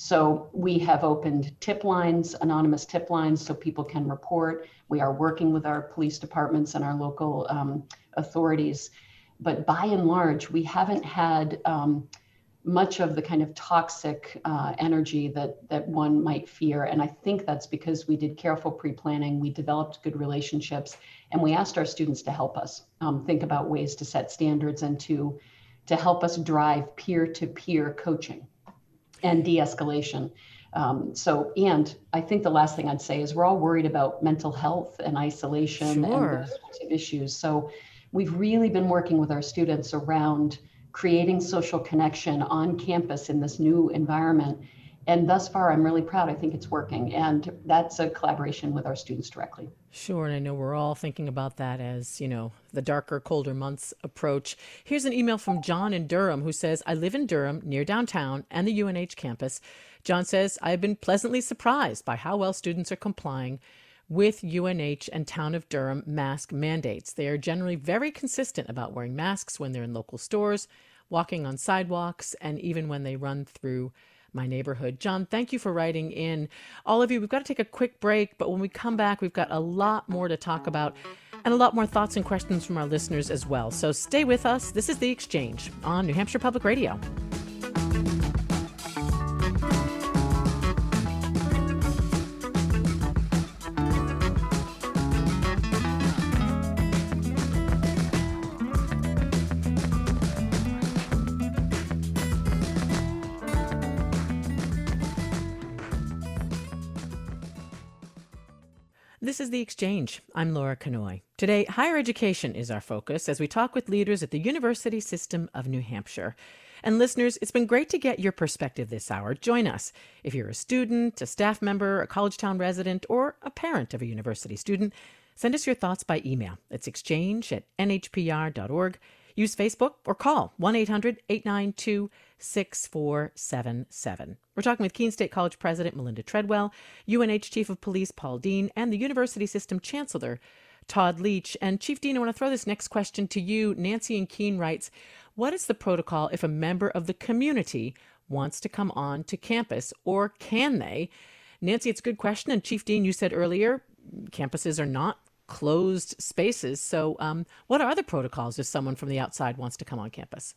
So we have opened tip lines, anonymous tip lines, so people can report. We are working with our police departments and our local um, authorities. But by and large, we haven't had um, much of the kind of toxic uh, energy that, that one might fear. And I think that's because we did careful pre-planning, we developed good relationships, and we asked our students to help us um, think about ways to set standards and to, to help us drive peer-to-peer coaching and de-escalation. Um, so, and I think the last thing I'd say is we're all worried about mental health and isolation Sure. and those sorts of issues. So we've really been working with our students around creating social connection on campus in this new environment. And thus far, I'm really proud. I think it's working. And that's a collaboration with our students directly. Sure, and I know we're all thinking about that as, you know, the darker, colder months approach. Here's an email from John in Durham who says, I live in Durham near downtown and the U N H campus. John says, I have been pleasantly surprised by how well students are complying with U N H and Town of Durham mask mandates. They are generally very consistent about wearing masks when they're in local stores, walking on sidewalks, and even when they run through my neighborhood. John, thank you for writing in. All of you, we've got to take a quick break, but when we come back, we've got a lot more to talk about and a lot more thoughts and questions from our listeners as well. So stay with us. This is The Exchange on New Hampshire Public Radio. This is The Exchange. I'm Laura Kanoy. Today, higher education is our focus as we talk with leaders at the University System of New Hampshire. And listeners, it's been great to get your perspective this hour. Join us. If you're a student, a staff member, a college town resident, or a parent of a university student, send us your thoughts by email. It's exchange at n h p r dot org. Use Facebook or call one eight hundred eight nine two six four seven seven. We're talking with Keene State College President Melinda Treadwell, U N H Chief of Police Paul Dean, and the University System Chancellor Todd Leach. And Chief Dean, I want to throw this next question to you. Nancy in Keene writes, what is the protocol if a member of the community wants to come on to campus, or can they? Nancy, it's a good question. And Chief Dean, you said earlier, campuses are not closed spaces. So um, what are the protocols if someone from the outside wants to come on campus?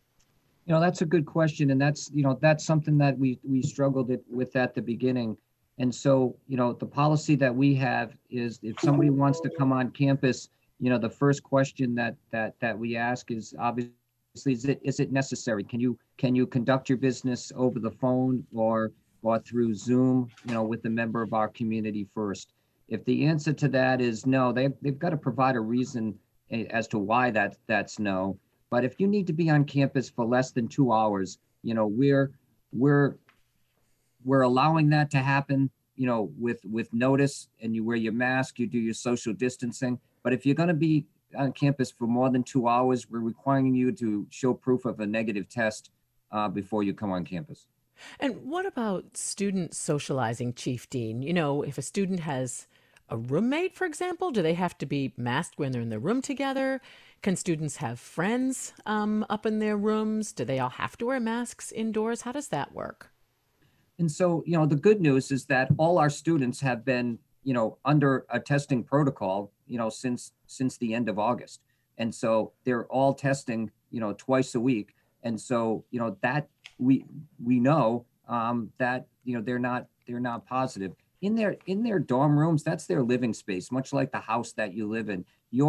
You know, that's a good question. And that's, you know, that's something that we, we struggled it, with at the beginning. And so, you know, the policy that we have is if somebody wants to come on campus, you know, the first question that, that, that we ask is obviously, is it, is it necessary? Can you, can you conduct your business over the phone or, or through Zoom, you know, with a member of our community first? If the answer to that is no, they've, they've got to provide a reason as to why that that's no. But if you need to be on campus for less than two hours, you know, we're we're we're allowing that to happen, you know, with with notice, and you wear your mask, you do your social distancing. But if you're going to be on campus for more than two hours, we're requiring you to show proof of a negative test uh, before you come on campus. And what about students socializing, Chief Dean? You know, if a student has a roommate, for example, do they have to be masked when they're in the room together? Can students have friends um, up in their rooms? Do they all have to wear masks indoors? How does that work? And so, you know, the good news is that all our students have been, you know, under a testing protocol, you know, since since the end of August. And so they're all testing, you know, twice a week. And so, you know, that we we know um, that, you know, they're not they're not positive. In their in their dorm rooms, that's their living space, much like the house that you live in. Your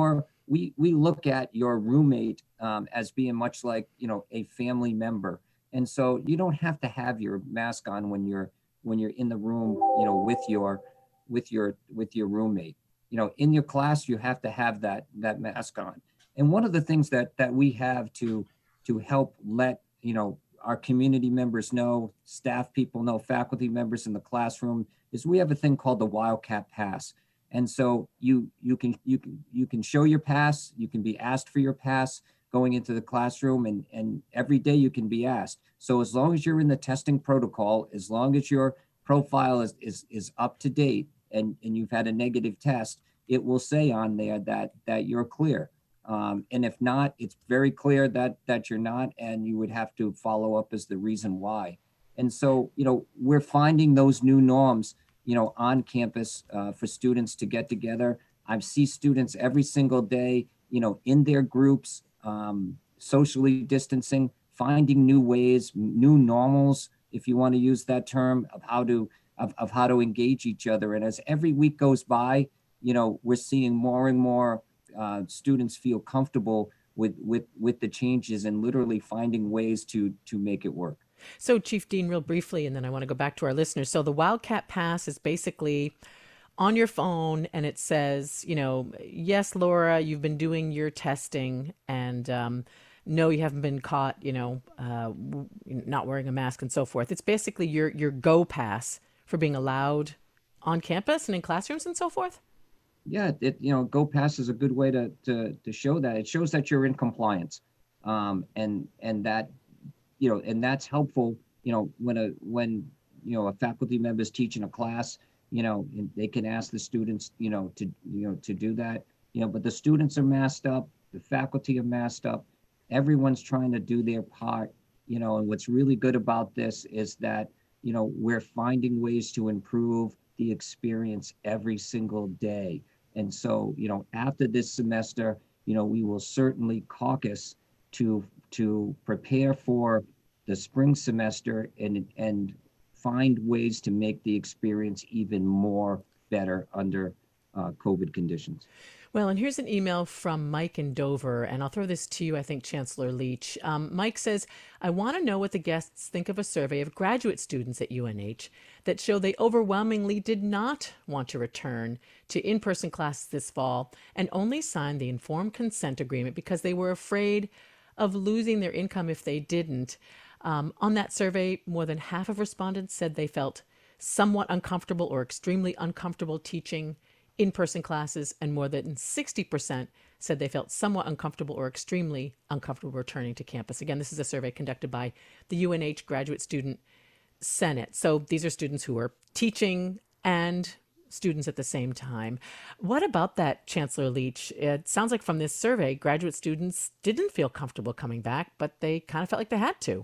we we look at your roommate um, as being much like, you know, a family member. And so you don't have to have your mask on when you're when you're in the room, you know, with your with your with your roommate. You know, in your class, you have to have that that mask on. And one of the things that that we have to to help let, you know, our community members know, staff people know, faculty members in the classroom, is we have a thing called the Wildcat Pass. And so you you can you can you can show your pass, you can be asked for your pass going into the classroom, and and every day you can be asked. So as long as you're in the testing protocol, as long as your profile is is, is up to date and, and you've had a negative test, it will say on there that that you're clear. Um, and if not, it's very clear that that you're not, and you would have to follow up as the reason why. And so, you know, we're finding those new norms, you know, on campus uh, for students to get together. I see students every single day, you know, in their groups, um, socially distancing, finding new ways, new normals, if you want to use that term, of how to of, of how to engage each other. And as every week goes by, you know, we're seeing more and more uh, students feel comfortable with with with the changes and literally finding ways to to make it work. So, Chief Dean, real briefly, and then I want to go back to our listeners. So the Wildcat Pass is basically on your phone, and it says, you know, yes, Laura, you've been doing your testing, and um, no, you haven't been caught, you know, uh, not wearing a mask and so forth. It's basically your your Go Pass for being allowed on campus and in classrooms and so forth. Yeah, it you know, Go Pass is a good way to to to show that. It shows that you're in compliance, um, and and that. You know, and that's helpful, you know, when a when, you know, a faculty member is teaching a class, you know, and they can ask the students, you know, to, you know, to do that, you know, but the students are masked up, the faculty are masked up, everyone's trying to do their part, you know, and what's really good about this is that, you know, we're finding ways to improve the experience every single day. And so, you know, after this semester, you know, we will certainly caucus to to prepare for the spring semester and and find ways to make the experience even more better under uh, COVID conditions. Well, and here's an email from Mike in Dover, and I'll throw this to you, I think, Chancellor Leach. Um, Mike says, I want to know what the guests think of a survey of graduate students at U N H that show they overwhelmingly did not want to return to in-person classes this fall and only signed the informed consent agreement because they were afraid of losing their income if they didn't. Um, on that survey, more than half of respondents said they felt somewhat uncomfortable or extremely uncomfortable teaching in-person classes, and more than sixty percent said they felt somewhat uncomfortable or extremely uncomfortable returning to campus. Again, this is a survey conducted by the U N H Graduate Student Senate. So these are students who are teaching and students at the same time. What about that, Chancellor Leach? It sounds like from this survey, graduate students didn't feel comfortable coming back, but they kind of felt like they had to.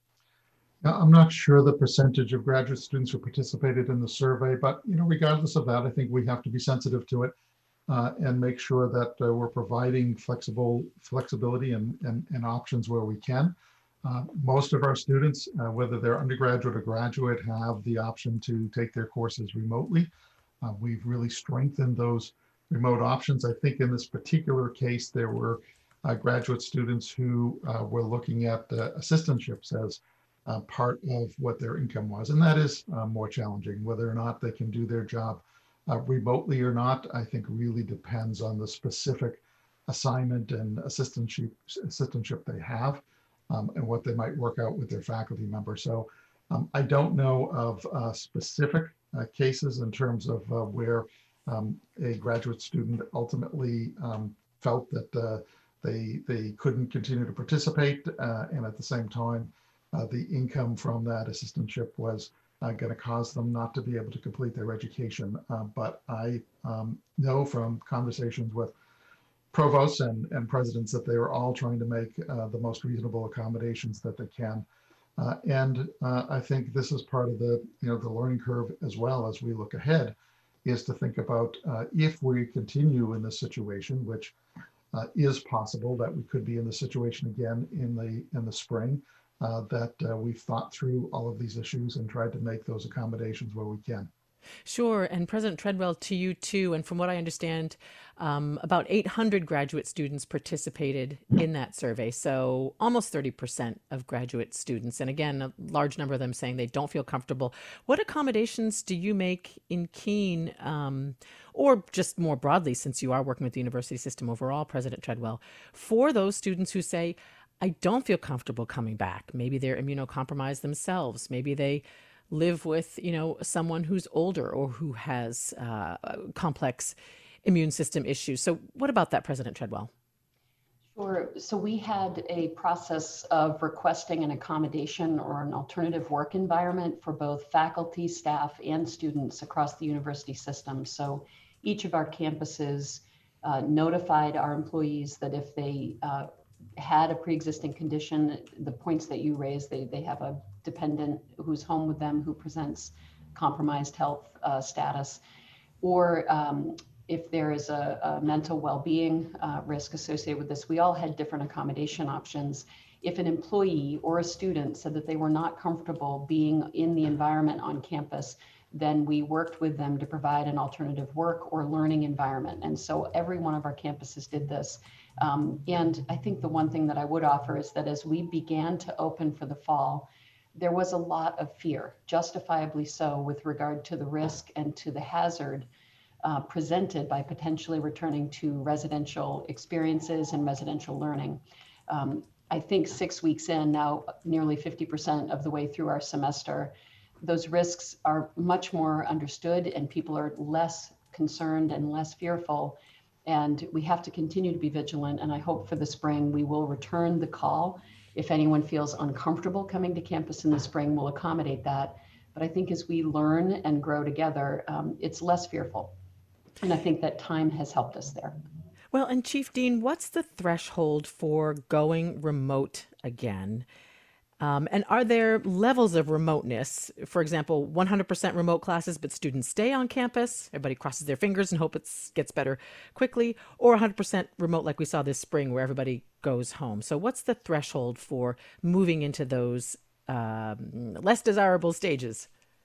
Now, I'm not sure the percentage of graduate students who participated in the survey, but you know, regardless of that, I think we have to be sensitive to it uh, and make sure that uh, we're providing flexible flexibility and, and, and options where we can. Uh, most of our students, uh, whether they're undergraduate or graduate, have the option to take their courses remotely. Uh, we've really strengthened those remote options. I think in this particular case, there were uh, graduate students who uh, were looking at uh, assistantships as uh, part of what their income was. And that is uh, more challenging. Whether or not they can do their job uh, remotely or not, I think really depends on the specific assignment and assistantship, assistantship they have um, and what they might work out with their faculty members. So um, I don't know of uh, specific Uh, cases in terms of uh, where um, a graduate student ultimately um, felt that uh, they they couldn't continue to participate, uh, and at the same time, uh, the income from that assistantship was uh, going to cause them not to be able to complete their education. Uh, but I um, know from conversations with provosts and, and presidents that they are all trying to make uh, the most reasonable accommodations that they can. Uh, and uh, I think this is part of the, you know, the learning curve as well as we look ahead, is to think about uh, if we continue in this situation, which uh, is possible that we could be in the situation again in the in the spring, uh, that uh, we've thought through all of these issues and tried to make those accommodations where we can. Sure. And President Treadwell, to you too. And from what I understand, um, about eight hundred graduate students participated in that survey. So almost thirty percent of graduate students. And again, a large number of them saying they don't feel comfortable. What accommodations do you make in Keene, um, or just more broadly, since you are working with the university system overall, President Treadwell, for those students who say, I don't feel comfortable coming back? Maybe they're immunocompromised themselves. Maybe they live with, you know, someone who's older or who has uh, complex immune system issues. So what about that, President Treadwell? Sure. So we had a process of requesting an accommodation or an alternative work environment for both faculty, staff, and students across the university system. So each of our campuses uh, notified our employees that if they uh, had a pre-existing condition, the points that you raised, they, they have a dependent who's home with them who presents compromised health uh, status, or um, if there is a, a mental well-being uh, risk associated with this. We all had different accommodation options. If an employee or a student said that they were not comfortable being in the environment on campus, then we worked with them to provide an alternative work or learning environment. And so every one of our campuses did this. Um, and I think the one thing that I would offer is that as we began to open for the fall, there was a lot of fear, justifiably so, with regard to the risk and to the hazard uh, presented by potentially returning to residential experiences and residential learning. Um, I think six weeks in, now nearly fifty percent of the way through our semester, those risks are much more understood and people are less concerned and less fearful. And we have to continue to be vigilant. And I hope for the spring, we will return the call. If anyone feels uncomfortable coming to campus in the spring, we'll accommodate that. But I think as we learn and grow together, um, it's less fearful. And I think that time has helped us there. Well, and Chief Dean, what's the threshold for going remote again? Um, and are there levels of remoteness? For example, one hundred percent remote classes, but students stay on campus. Everybody crosses their fingers and hope it gets better quickly. Or one hundred percent remote like we saw this spring where everybody goes home. So what's the threshold for moving into those um, less desirable stages?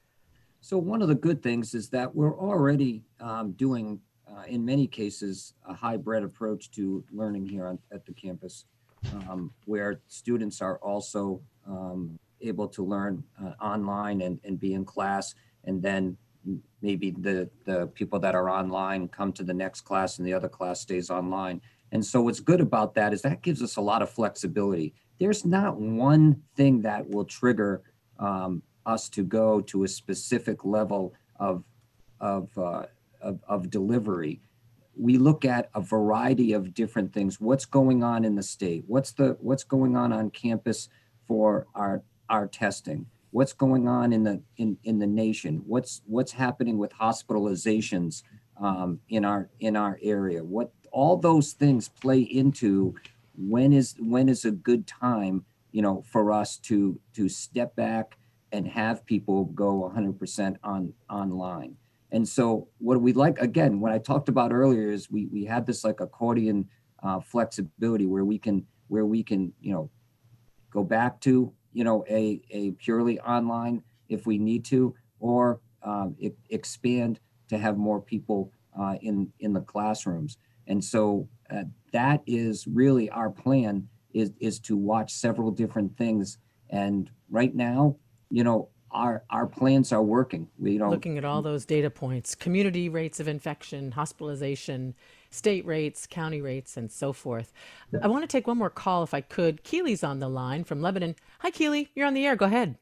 So one of the good things is that we're already um, doing, uh, in many cases, a hybrid approach to learning here on, at the campus, um, where students are also um, able to learn uh, online and, and be in class, and then maybe the, the people that are online come to the next class and the other class stays online. And so what's good about that is that gives us a lot of flexibility. There's not one thing that will trigger um, us to go to a specific level of, of, uh, of, of delivery. We look at a variety of different things. What's going on in the state? What's the what's going on on campus for our our testing? What's going on in the in, in the nation? What's what's happening with hospitalizations um, in our in our area? What all those things play into when is when is a good time, you know, for us to to step back and have people go one hundred percent on online. And so what we like, again, what I talked about earlier is we we had this like accordion uh, flexibility where we can where we can, you know, go back to, you know, a, a purely online if we need to, or um, e- expand to have more people uh, in, in the classrooms. And so uh, that is really our plan is, is to watch several different things. And right now, you know, Our, our plans are working. We don't looking at all those data points, community rates of infection, hospitalization, state rates, county rates, and so forth. I want to take one more call if I could. Keely's on the line from Lebanon. Hi, Keely. You're on the air. Go ahead.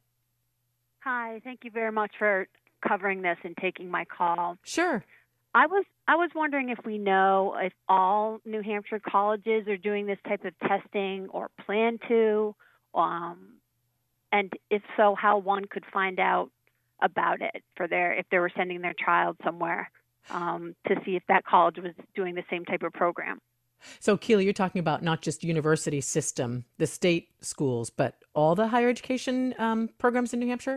Hi. Thank you very much for covering this and taking my call. Sure. I was I was wondering if we know if all New Hampshire colleges are doing this type of testing or plan to, um, and if so, how one could find out about it for their if they were sending their child somewhere um, to see if that college was doing the same type of program. So, Keely, you're talking about not just university system, the state schools, but all the higher education um, programs in New Hampshire?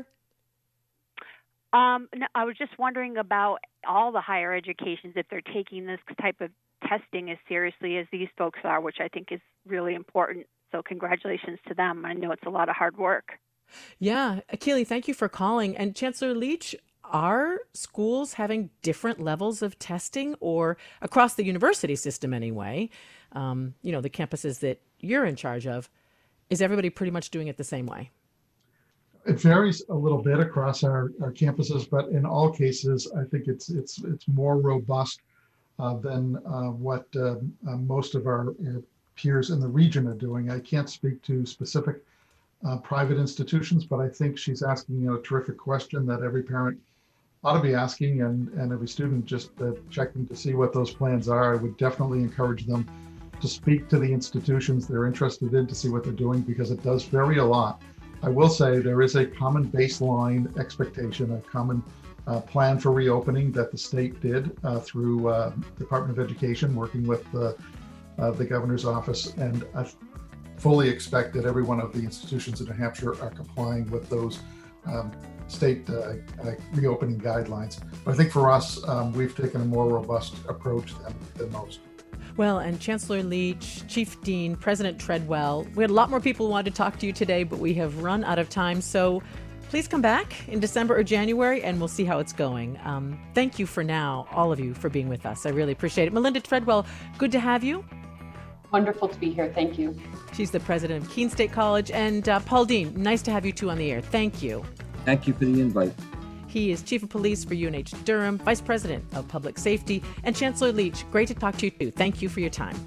Um, no, I was just wondering about all the higher educations, if they're taking this type of testing as seriously as these folks are, which I think is really important. So congratulations to them. I know it's a lot of hard work. Yeah. Keely, thank you for calling. And Chancellor Leach, are schools having different levels of testing, or across the university system anyway, um, you know, the campuses that you're in charge of, is everybody pretty much doing it the same way? It varies a little bit across our, our campuses, but in all cases, I think it's it's it's more robust uh, than uh, what uh, uh, most of our uh, peers in the region are doing. I can't speak to specific uh, private institutions, but I think she's asking a terrific question that every parent ought to be asking, and, and every student just uh, checking to see what those plans are. I would definitely encourage them to speak to the institutions they're interested in to see what they're doing, because it does vary a lot. I will say there is a common baseline expectation, a common uh, plan for reopening that the state did uh, through uh, Department of Education, working with uh, uh, the governor's office, and I fully expect that every one of the institutions in New Hampshire are complying with those um, state uh, uh, reopening guidelines. But I think for us, um, we've taken a more robust approach than, than most. Well, and Chancellor Leach, Chief Dean, President Treadwell, we had a lot more people who wanted to talk to you today, but we have run out of time. So please come back in December or January, and we'll see how it's going. Um, thank you for now, all of you, for being with us. I really appreciate it. Melinda Treadwell, good to have you. Wonderful to be here. Thank you. She's the president of Keene State College. And uh, Paul Dean, nice to have you two on the air. Thank you. Thank you for the invite. He is Chief of Police for U N H Durham, Vice President of Public Safety, and Chancellor Leach. Great to talk to you too. Thank you for your time.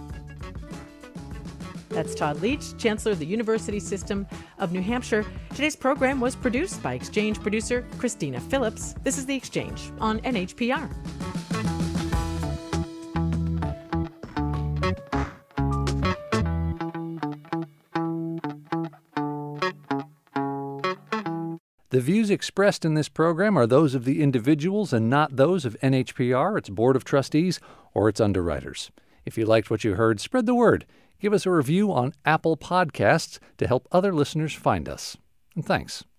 That's Todd Leach, Chancellor of the University System of New Hampshire. Today's program was produced by Exchange producer Christina Phillips. This is The Exchange on N H P R. The views expressed in this program are those of the individuals and not those of N H P R, its Board of Trustees, or its underwriters. If you liked what you heard, spread the word. Give us a review on Apple Podcasts to help other listeners find us. And thanks.